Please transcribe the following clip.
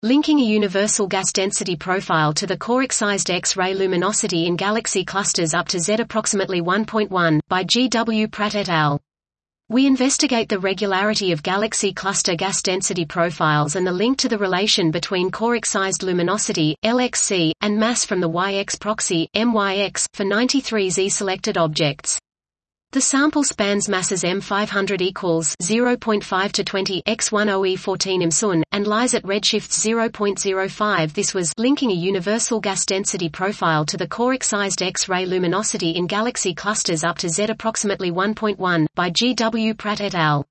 Linking a universal gas density profile to the core-excised X-ray luminosity in galaxy clusters up to Z approximately 1.1, by G. W. Pratt et al. We investigate the regularity of galaxy cluster gas density profiles and the link to the relation between core-excised luminosity, LXC, and mass from the YX proxy, MYX, for 93 Z-selected objects. The sample spans masses M500 equals 0.5 to 20 x10e14 imsun, and lies at redshifts 0.05. This was linking a universal gas density profile to the core-excised X-ray luminosity in galaxy clusters up to Z approximately 1.1, by G. W. Pratt et al.